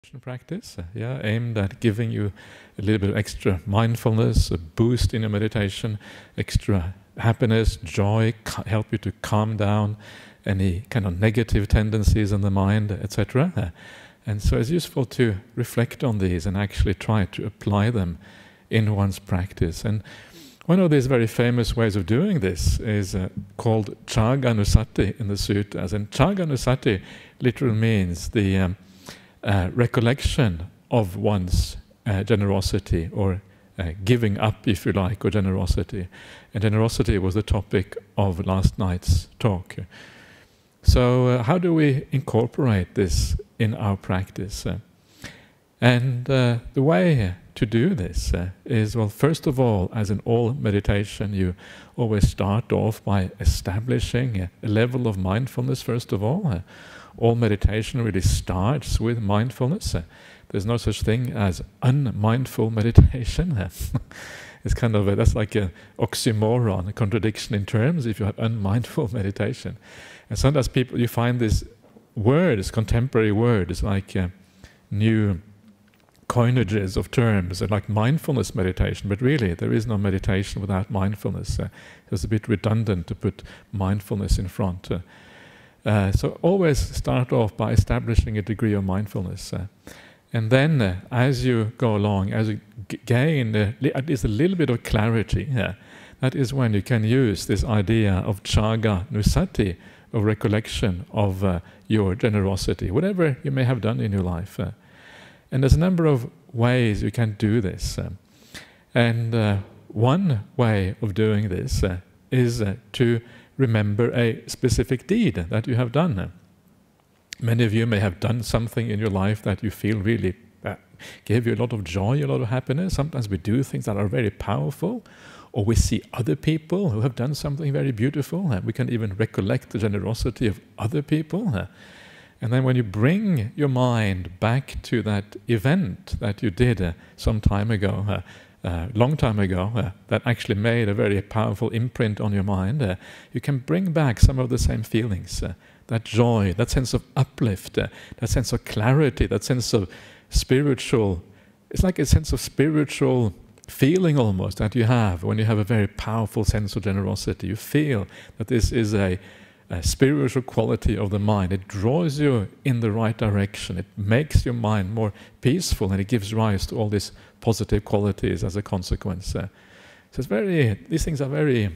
practice, aimed at giving you a little bit of extra mindfulness, a boost in your meditation, extra happiness, joy, help you to calm down any kind of negative tendencies in the mind, etc. And so it's useful to reflect on these and actually try to apply them in one's practice. And one of these very famous ways of doing this is called Chaganussati in the sutras. And Chaganussati literally means the recollection of one's generosity, or giving up, if you like, or generosity. And generosity was the topic of last night's talk. So how do we incorporate this in our practice? And the way to do this is, well, first of all, as in all meditation, you always start off by establishing a level of mindfulness, first of all. All meditation really starts with mindfulness. There's no such thing as unmindful meditation. It's kind of that's like an oxymoron, a contradiction in terms, if you have unmindful meditation. And sometimes you find these words, contemporary words, like new coinages of terms, like mindfulness meditation, but really there is no meditation without mindfulness. It's a bit redundant to put mindfulness in front. So always start off by establishing a degree of mindfulness. And then as you go along, as you gain at least a little bit of clarity, that is when you can use this idea of Chaganussati, of recollection of your generosity, whatever you may have done in your life. And there's a number of ways you can do this. And one way of doing this is to remember a specific deed that you have done. Many of you may have done something in your life that you feel really gave you a lot of joy, a lot of happiness. Sometimes we do things that are very powerful, or we see other people who have done something very beautiful. We can even recollect the generosity of other people. And then when you bring your mind back to that event that you did some time ago, long time ago, that actually made a very powerful imprint on your mind, you can bring back some of the same feelings, that joy, that sense of uplift, that sense of clarity, that sense of spiritual, it's like a sense of spiritual feeling almost that you have when you have a very powerful sense of generosity. You feel that this is a spiritual quality of the mind. It draws you in the right direction. It makes your mind more peaceful, and it gives rise to all these positive qualities as a consequence. So it's these things are very,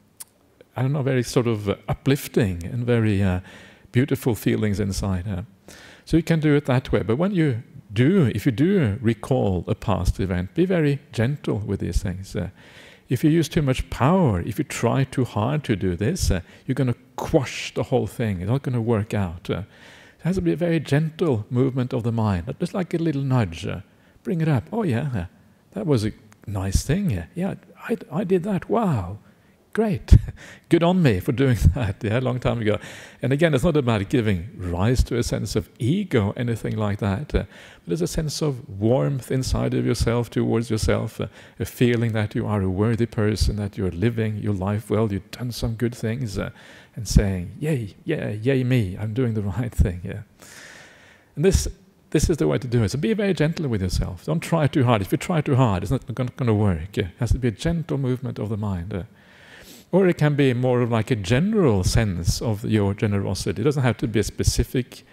very sort of uplifting and very beautiful feelings inside. So you can do it that way. But if you do recall a past event, be very gentle with these things. If you use too much power, if you try too hard to do this, you're going to quash the whole thing. It's not going to work out. It has to be a very gentle movement of the mind, just like a little nudge. Bring it up. Oh yeah, that was a nice thing. Yeah, I did that. Wow, great. Good on me for doing that. Yeah, a long time ago. And again, it's not about giving rise to a sense of ego, anything like that. But there's a sense of warmth inside of yourself, towards yourself, a feeling that you are a worthy person, that you're living your life well, you've done some good things, and saying, yay, yeah, yay me, I'm doing the right thing. Yeah. And this is the way to do it. So be very gentle with yourself. Don't try too hard. If you try too hard, it's not going to work. It has to be a gentle movement of the mind. Or it can be more of like a general sense of your generosity. It doesn't have to be a specific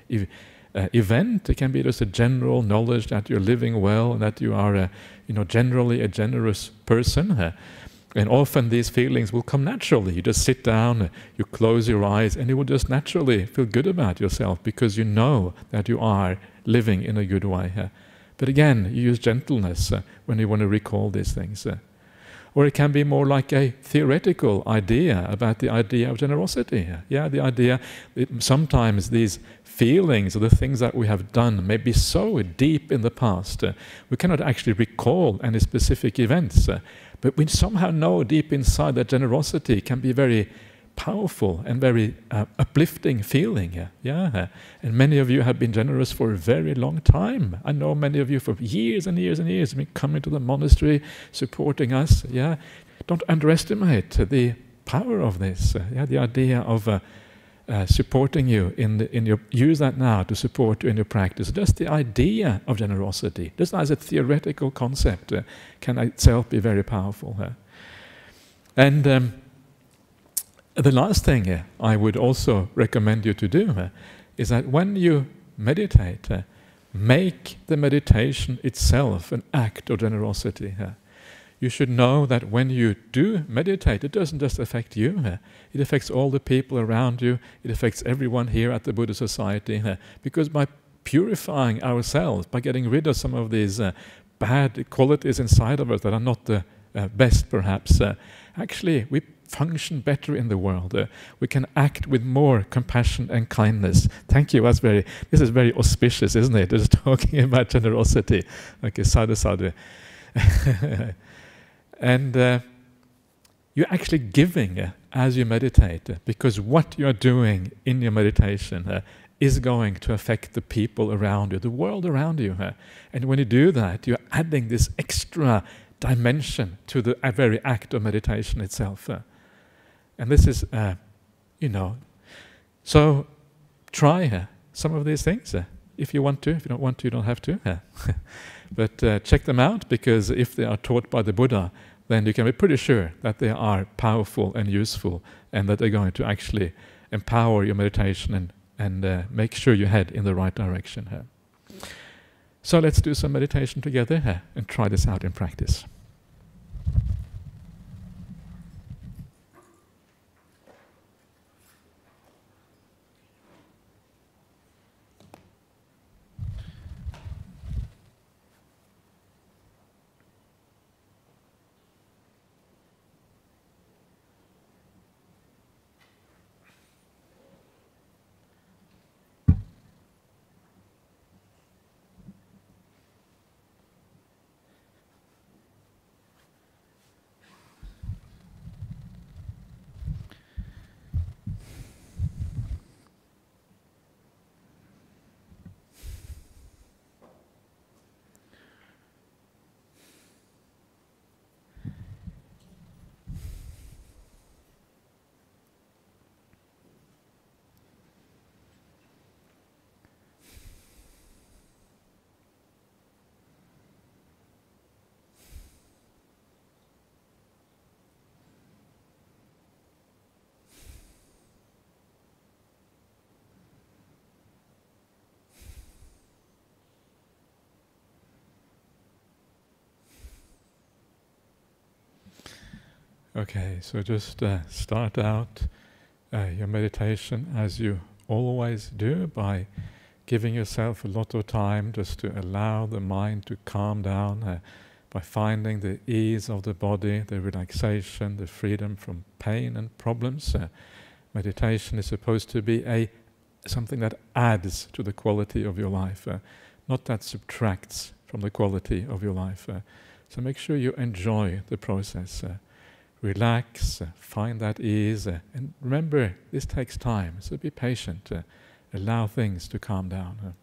event. It can be just a general knowledge that you're living well and that you are, generally a generous person. And often these feelings will come naturally. You just sit down, you close your eyes, and you will just naturally feel good about yourself because you know that you are living in a good way. But again, you use gentleness when you want to recall these things. Or it can be more like a theoretical idea about the idea of generosity. Yeah, the idea that sometimes these feelings or the things that we have done may be so deep in the past, we cannot actually recall any specific events, but we somehow know deep inside that generosity can be very powerful and very uplifting feeling. Yeah, and many of you have been generous for a very long time. I know many of you for years and years and years have been coming to the monastery, supporting us. Yeah, don't underestimate the power of this. The idea of supporting you in your, use that now to support you in your practice. Just the idea of generosity, just as a theoretical concept, can itself be very powerful. And the last thing I would also recommend you to do is that when you meditate, make the meditation itself an act of generosity. You should know that when you do meditate, it doesn't just affect you. It affects all the people around you. It affects everyone here at the Buddha Society. Because by purifying ourselves, by getting rid of some of these bad qualities inside of us that are not the best, perhaps, actually we function better in the world. We can act with more compassion and kindness. Thank you. This is very auspicious, isn't it? Just talking about generosity. Okay, sadhu sadhu. And you're actually giving as you meditate, because what you're doing in your meditation is going to affect the people around you, the world around you. And when you do that, you're adding this extra dimension to the very act of meditation itself. And this is, so try some of these things if you want to. If you don't want to, you don't have to. But check them out, because if they are taught by the Buddha, then you can be pretty sure that they are powerful and useful, and that they're going to actually empower your meditation and make sure you head in the right direction. So let's do some meditation together and try this out in practice. Okay, so just start out your meditation as you always do, by giving yourself a lot of time just to allow the mind to calm down, by finding the ease of the body, the relaxation, the freedom from pain and problems. Meditation is supposed to be something that adds to the quality of your life, not that subtracts from the quality of your life. So make sure you enjoy the process. Relax, find that ease, and remember, this takes time, so be patient. Allow things to calm down.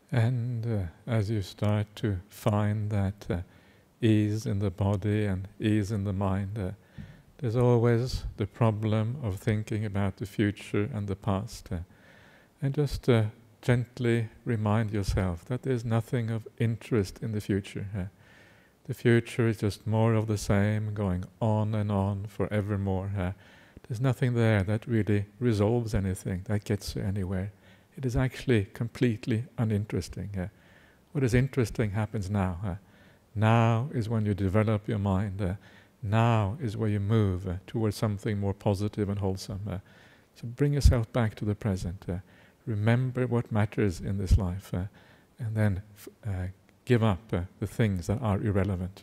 And as you start to find that ease in the body and ease in the mind, there's always the problem of thinking about the future and the past. And just gently remind yourself that there's nothing of interest in the future. The future is just more of the same, going on forevermore. There's nothing there that really resolves anything, that gets you anywhere. It is actually completely uninteresting. What is interesting happens now. Now is when you develop your mind. Now is where you move towards something more positive and wholesome. So bring yourself back to the present. Remember what matters in this life, and then give up the things that are irrelevant.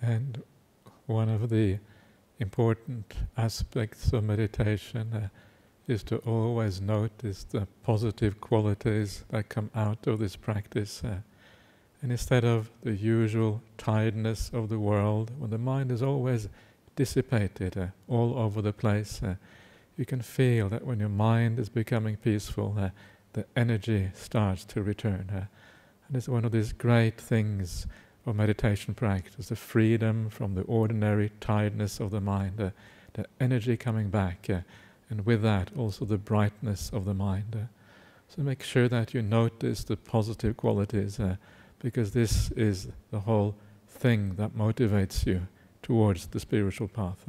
And one of the important aspects of meditation is to always notice the positive qualities that come out of this practice. And instead of the usual tiredness of the world, when the mind is always dissipated all over the place, you can feel that when your mind is becoming peaceful, the energy starts to return. And it's one of these great things of meditation practice, the freedom from the ordinary tiredness of the mind, the energy coming back, and with that also the brightness of the mind. So make sure that you notice the positive qualities, because this is the whole thing that motivates you towards the spiritual path.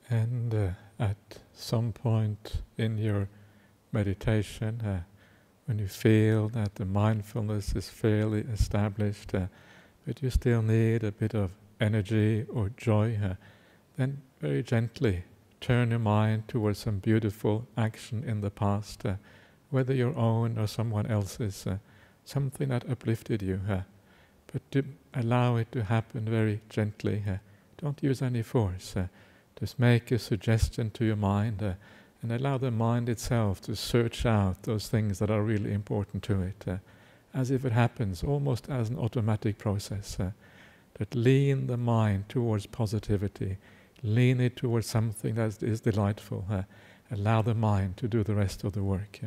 And at some point in your meditation, when you feel that the mindfulness is fairly established, but you still need a bit of energy or joy, then very gently turn your mind towards some beautiful action in the past, whether your own or someone else's, something that uplifted you, but to allow it to happen very gently. Don't use any force. Just make a suggestion to your mind, and allow the mind itself to search out those things that are really important to it, as if it happens almost as an automatic process. That lean the mind towards positivity, lean it towards something that is delightful. Allow the mind to do the rest of the work.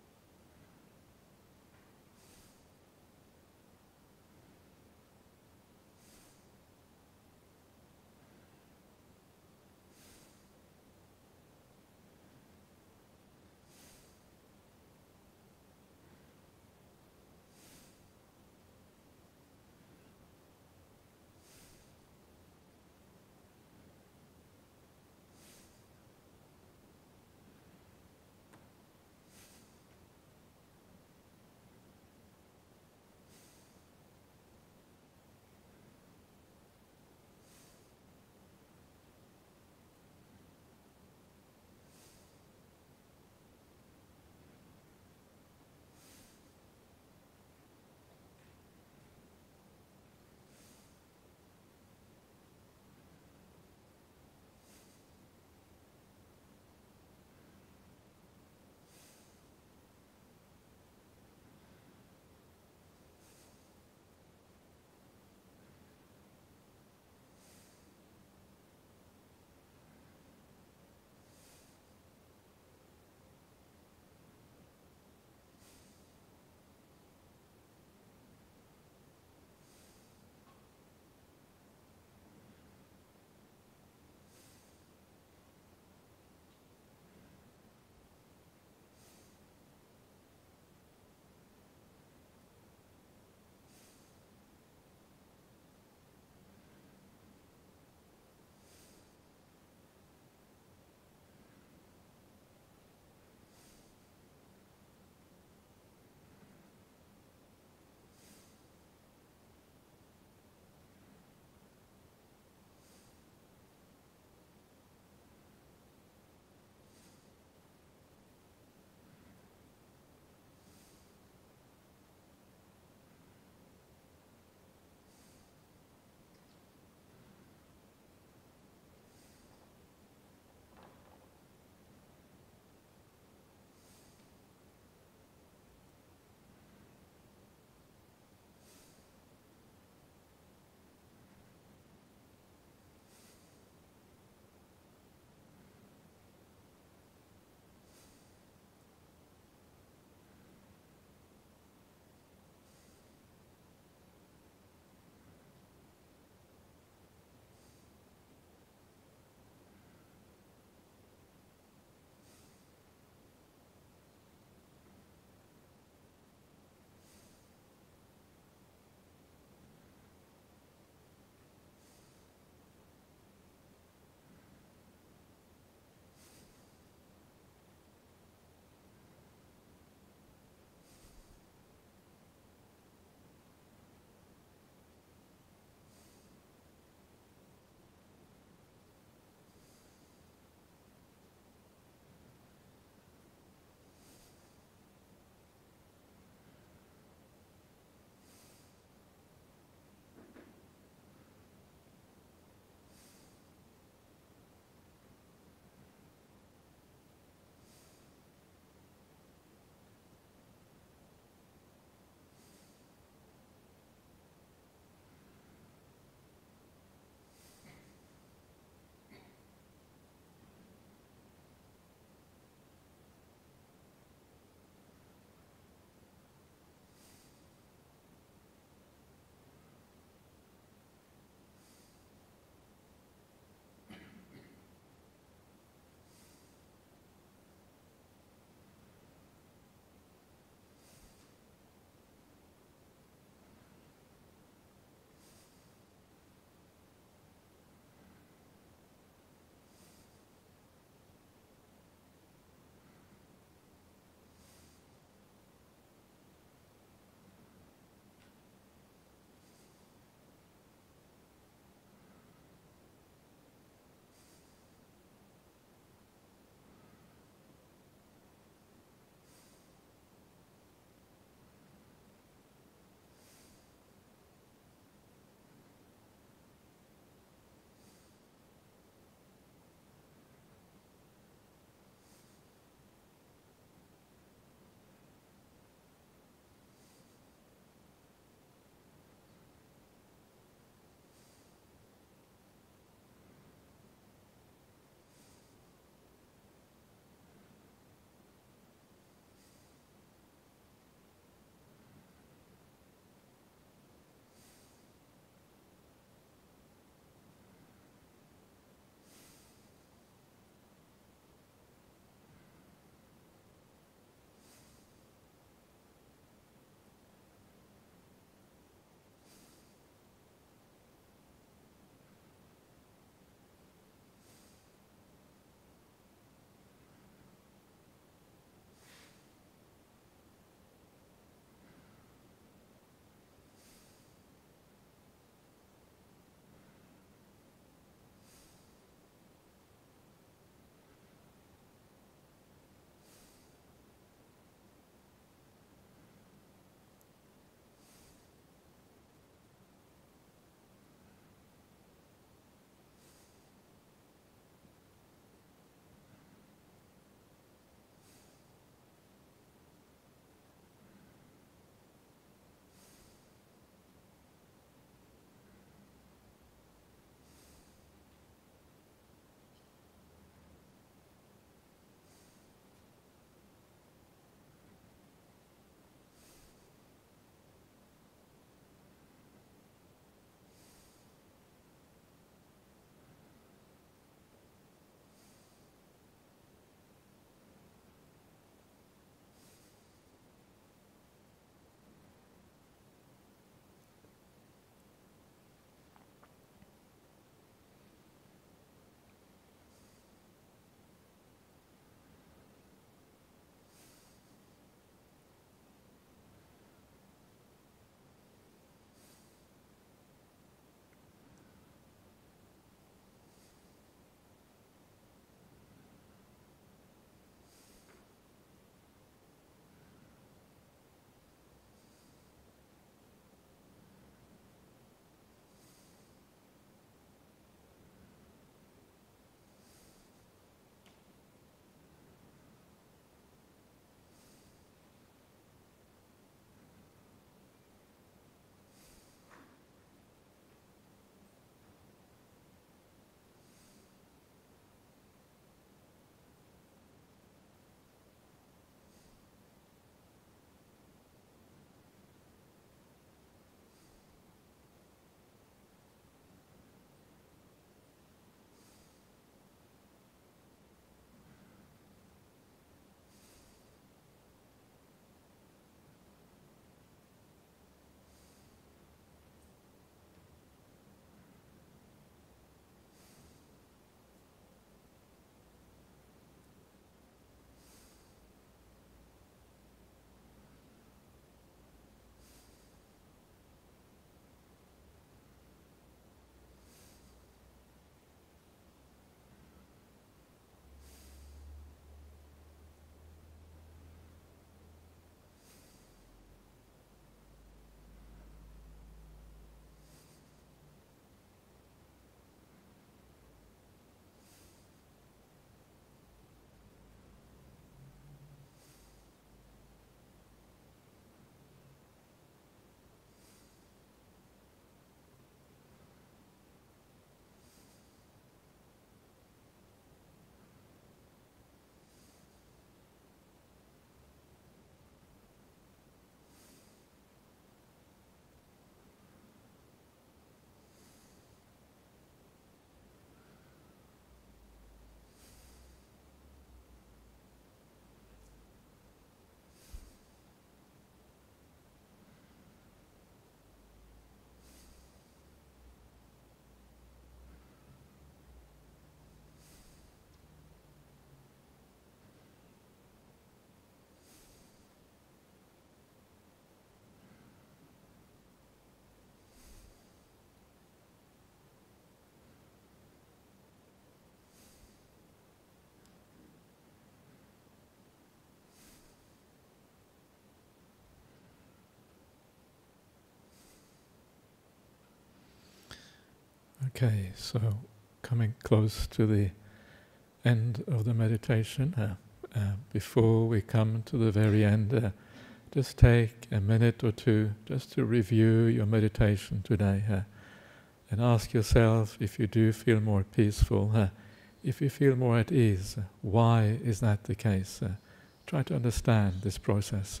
Okay, so coming close to the end of the meditation, before we come to the very end, just take a minute or two just to review your meditation today, and ask yourself if you do feel more peaceful, if you feel more at ease. Why is that the case? Try to understand this process.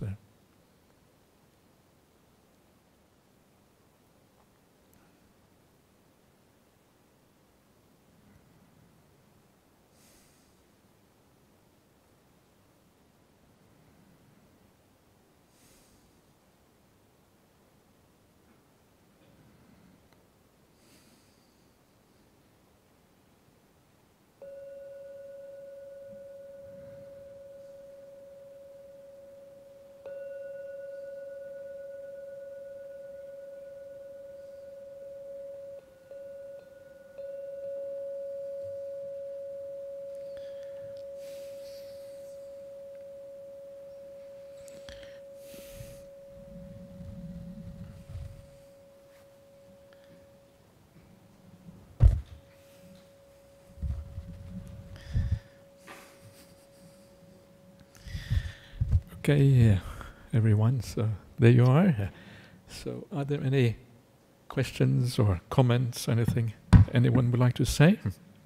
Okay, everyone, so there you are. So are there any questions or comments, anything anyone would like to say?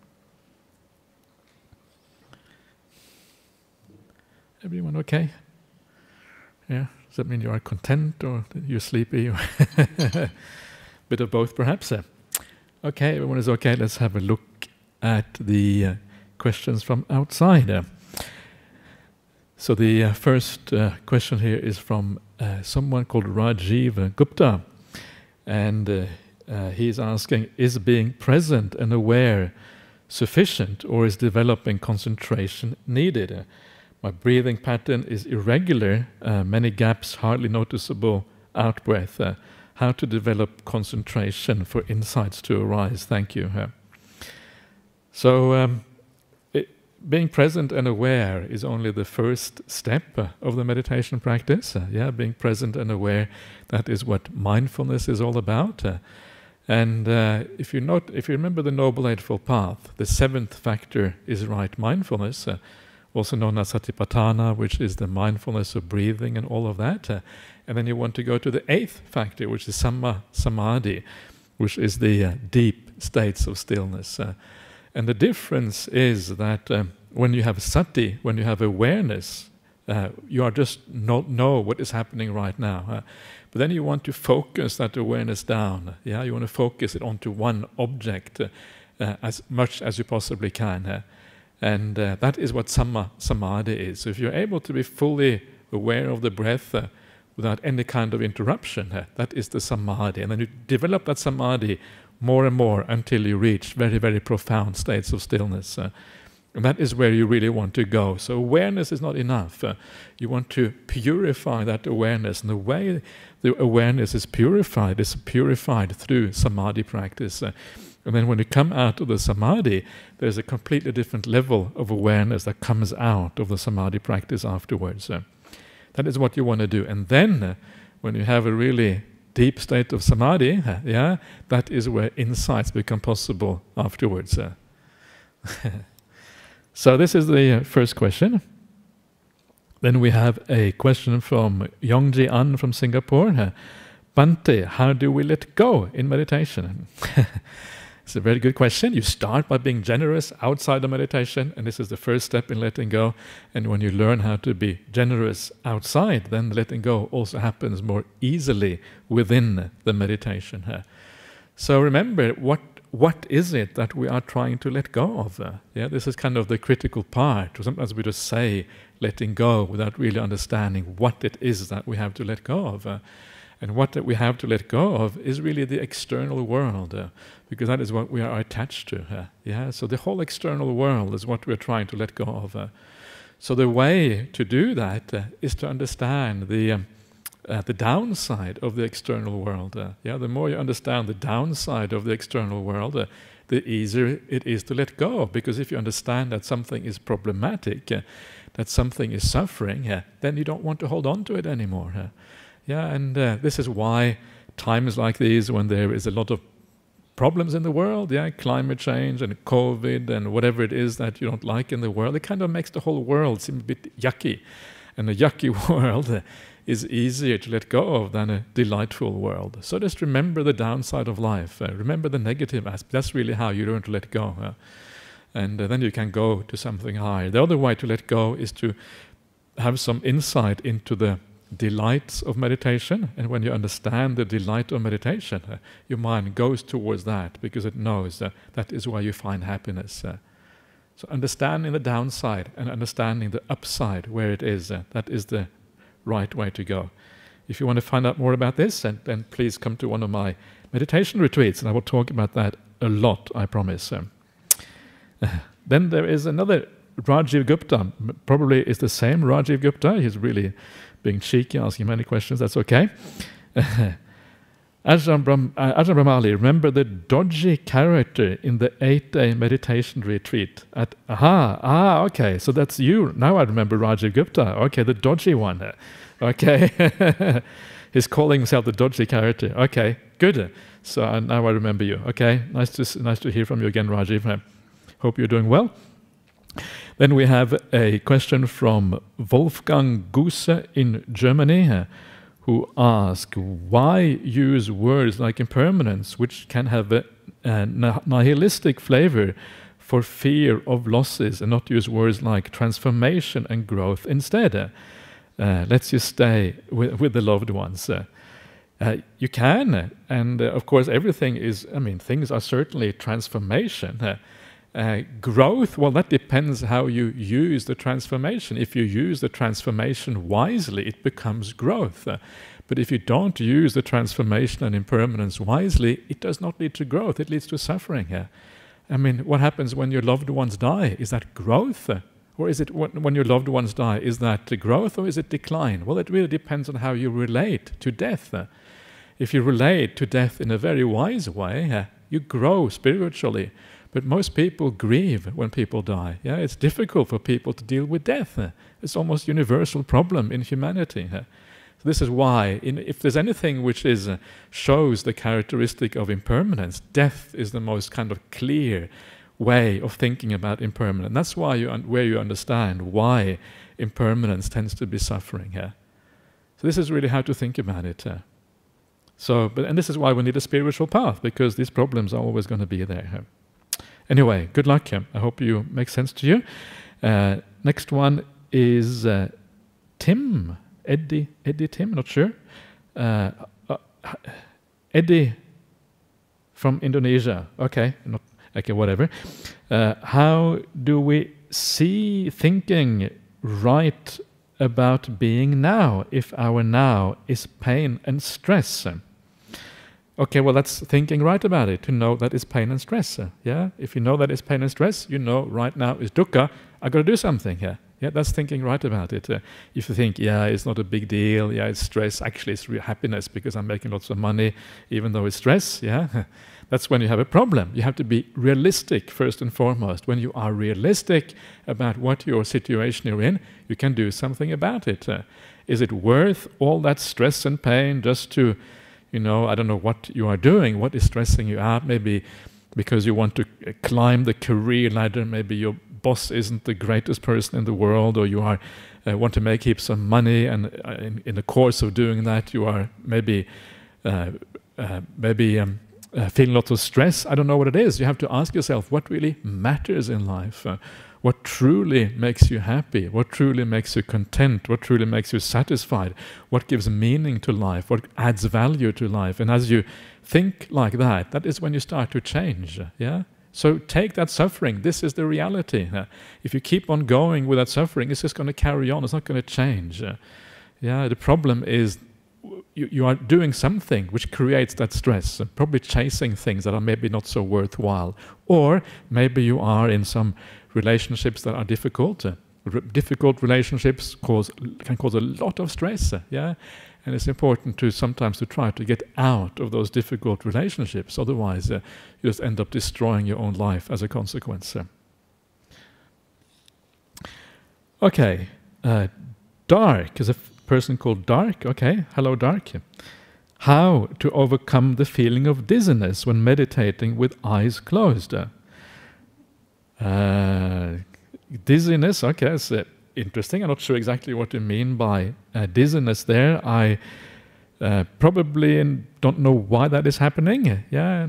Everyone okay? Yeah, does that mean you are content or you're sleepy? Or bit of both perhaps? Okay, everyone is okay, let's have a look at the questions from outside. So the first question here is from someone called Rajiv Gupta, and he's asking, is being present and aware sufficient, or is developing concentration needed? My breathing pattern is irregular, many gaps, hardly noticeable out-breath. How to develop concentration for insights to arise? Thank you. So being present and aware is only the first step of the meditation practice. Being present and aware, that is what mindfulness is all about. And if you remember the Noble Eightfold Path, the seventh factor is right mindfulness, also known as Satipatthana, which is the mindfulness of breathing and all of that. And then you want to go to the eighth factor, which is Samma Samadhi, which is the deep states of stillness. And the difference is that when you have sati, when you have awareness, you are just know what is happening right now. But then you want to focus that awareness down. You want to focus it onto one object as much as you possibly can. And that is what Samma Samadhi is. So if you're able to be fully aware of the breath without any kind of interruption, that is the Samadhi. And then you develop that Samadhi more and more until you reach very, very profound states of stillness. And that is where you really want to go. So awareness is not enough. You want to purify that awareness. And the way the awareness is purified through Samadhi practice. And then when you come out of the Samadhi, there's a completely different level of awareness that comes out of the Samadhi practice afterwards. That is what you want to do. And then, when you have a really deep state of Samadhi, that is where insights become possible afterwards. So this is the first question. Then we have a question from Yongji An from Singapore. Bhante, how do we let go in meditation? It's a very good question. You start by being generous outside the meditation, and this is the first step in letting go. And when you learn how to be generous outside, then letting go also happens more easily within the meditation. So remember, what is it that we are trying to let go of? This is kind of the critical part. Sometimes we just say letting go without really understanding what it is that we have to let go of. And what we have to let go of is really the external world, because that is what we are attached to. So the whole external world is what we're trying to let go of. So the way to do that is to understand the downside of the external world. The more you understand the downside of the external world, the easier it is to let go. Because if you understand that something is problematic, that something is suffering, then you don't want to hold on to it anymore. And this is why times like these, when there is a lot of problems in the world, yeah, climate change and COVID and whatever it is that you don't like in the world, it kind of makes the whole world seem a bit yucky. And a yucky world is easier to let go of than a delightful world. So just remember the downside of life. Remember the negative aspect. That's really how you learn to let go. And then you can go to something higher. The other way to let go is to have some insight into the delights of meditation. And when you understand the delight of meditation, your mind goes towards that because it knows that is where you find happiness. So understanding the downside and understanding the upside where it is, that is the right way to go. If you want to find out more about this, then please come to one of my meditation retreats, and I will talk about that a lot, I promise. Then there is another Rajiv Gupta, probably is the same Rajiv Gupta. He's really being cheeky, asking many questions. That's okay. Ajahn Brahmali, remember the dodgy character in the 8-day meditation retreat at okay, so that's you. Now I remember Rajiv Gupta. Okay, the dodgy one. Okay. He's calling himself the dodgy character. Okay, good. So now I remember you. Okay, nice to hear from you again, Rajiv. Hope you're doing well. Then we have a question from Wolfgang Guse in Germany, who asks, why use words like impermanence, which can have a nihilistic flavor, for fear of losses, and not use words like transformation and growth instead? Let's just stay with the loved ones. You can, and of course everything is, things are certainly transformation. Growth, well, that depends how you use the transformation. If you use the transformation wisely, it becomes growth. But if you don't use the transformation and impermanence wisely, it does not lead to growth, it leads to suffering. What happens when your loved ones die? Is that growth? Or is it when your loved ones die, is that growth or is it decline? Well, it really depends on how you relate to death. If you relate to death in a very wise way, you grow spiritually. But most people grieve when people die. Yeah, it's difficult for people to deal with death. It's almost a universal problem in humanity. So this is why, if there's anything which shows the characteristic of impermanence, death is the most kind of clear way of thinking about impermanence. That's why where you understand why impermanence tends to be suffering. So this is really how to think about it. And this is why we need a spiritual path, because these problems are always going to be there. Anyway, good luck. I hope you make sense to you. Next one is Tim. Eddie Tim, not sure. Eddie from Indonesia. Okay, whatever. How do we see thinking right about being now if our now is pain and stress? Okay, well, that's thinking right about it, to know that it's pain and stress. If you know that it's pain and stress, you know right now is dukkha, I've got to do something here. Yeah, that's thinking right about it. If you think, it's not a big deal, it's stress, actually it's real happiness because I'm making lots of money, even though it's stress, that's when you have a problem. You have to be realistic first and foremost. When you are realistic about what your situation you're in, you can do something about it. Is it worth all that stress and pain just to I don't know what you are doing, what is stressing you out, maybe because you want to climb the career ladder, maybe your boss isn't the greatest person in the world, or you are want to make heaps of money, and in the course of doing that you are maybe feeling lots of stress. I don't know what it is. You have to ask yourself what really matters in life. What truly makes you happy? What truly makes you content? What truly makes you satisfied? What gives meaning to life? What adds value to life? And as you think like that, that is when you start to change. So take that suffering. This is the reality. If you keep on going with that suffering, it's just going to carry on. It's not going to change. The problem is you are doing something which creates that stress, probably chasing things that are maybe not so worthwhile. Or maybe you are in some relationships that are difficult. Difficult relationships can cause a lot of stress, and it's important to sometimes to try to get out of those difficult relationships. Otherwise, you just end up destroying your own life as a consequence. Okay, Dark is a person called Dark. Okay, hello Dark. how to overcome the feeling of dizziness when meditating with eyes closed. Dizziness, okay, that's interesting. I'm not sure exactly what you mean by dizziness there. I probably don't know why that is happening. Yeah,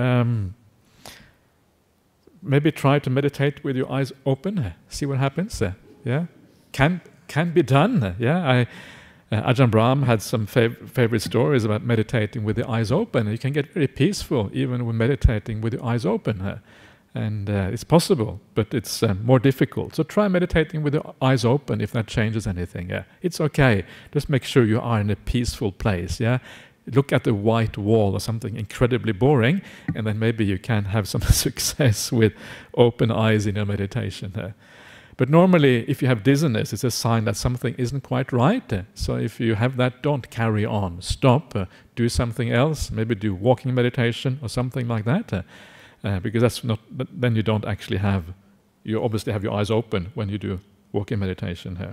maybe try to meditate with your eyes open. See what happens. Yeah, can be done. Yeah, Ajahn Brahm had some favorite stories about meditating with the eyes open. You can get very peaceful even when meditating with the eyes open. And it's possible, but it's more difficult. So try meditating with the eyes open if that changes anything. Yeah, it's okay. Just make sure you are in a peaceful place. Yeah, look at the white wall or something incredibly boring, and then maybe you can have some success with open eyes in your meditation. But normally, if you have dizziness, it's a sign that something isn't quite right. So if you have that, don't carry on. Stop. Do something else. Maybe do walking meditation or something like that. Because that's not. Then you don't actually have. You obviously have your eyes open when you do walking meditation here.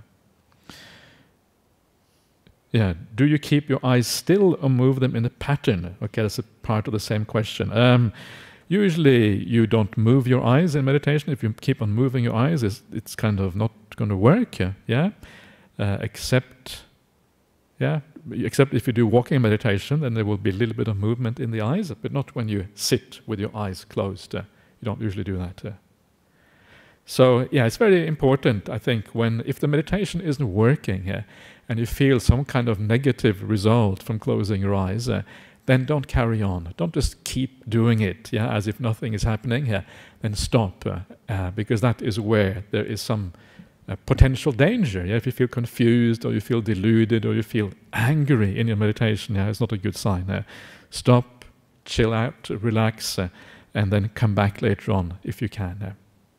Yeah. Do you keep your eyes still or move them in a pattern? Okay, that's a part of the same question. Usually, you don't move your eyes in meditation. If you keep on moving your eyes, it's kind of not going to work. Yeah. Except if you do walking meditation, then there will be a little bit of movement in the eyes, but not when you sit with your eyes closed. You don't usually do that. So, yeah, it's very important, I think, if the meditation isn't working and you feel some kind of negative result from closing your eyes, then don't carry on. Don't just keep doing it, as if nothing is happening. Then stop, because that is where there is some potential danger. If you feel confused or you feel deluded or you feel angry in your meditation, it's not a good sign. Stop, chill out, relax, and then come back later on if you can.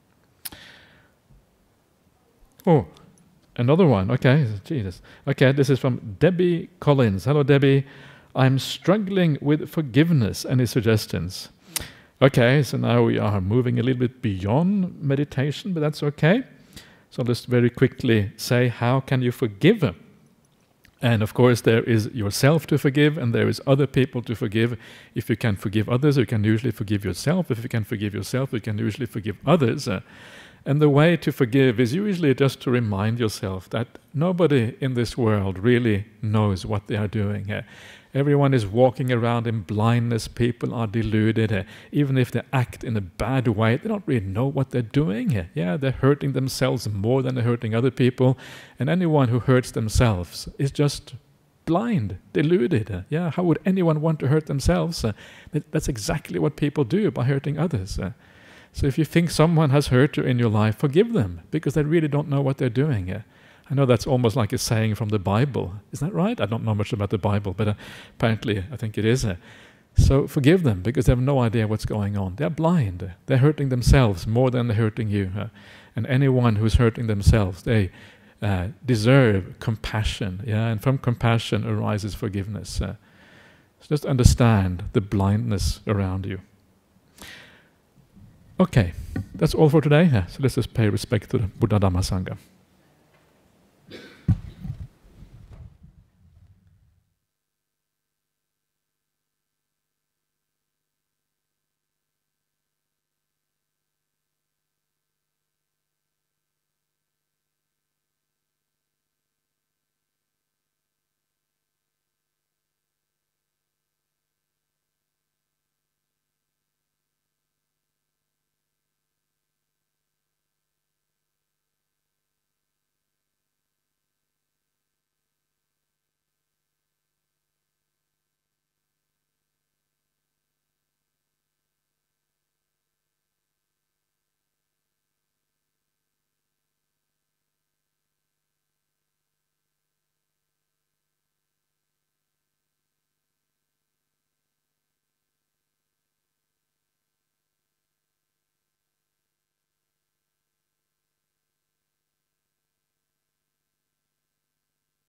Oh, another one. Okay, Jesus. Okay, this is from Debbie Collins. Hello, Debbie. I'm struggling with forgiveness. Any suggestions? Okay, so now we are moving a little bit beyond meditation, but that's okay. So I'll just very quickly say, how can you forgive? And of course, there is yourself to forgive, and there is other people to forgive. If you can forgive others, you can usually forgive yourself. If you can forgive yourself, you can usually forgive others. And the way to forgive is usually just to remind yourself that nobody in this world really knows what they are doing. Everyone is walking around in blindness. People are deluded. Even if they act in a bad way, they don't really know what they're doing. They're hurting themselves more than they're hurting other people. And anyone who hurts themselves is just blind, deluded. How would anyone want to hurt themselves? That's exactly what people do by hurting others. So if you think someone has hurt you in your life, forgive them, because they really don't know what they're doing. I know that's almost like a saying from the Bible. Isn't that right? I don't know much about the Bible, but apparently I think it is. So forgive them, because they have no idea what's going on. They're blind. They're hurting themselves more than they're hurting you. And anyone who's hurting themselves, they deserve compassion. And from compassion arises forgiveness. So just understand the blindness around you. Okay, that's all for today. So let's just pay respect to the Buddha Dhamma Sangha.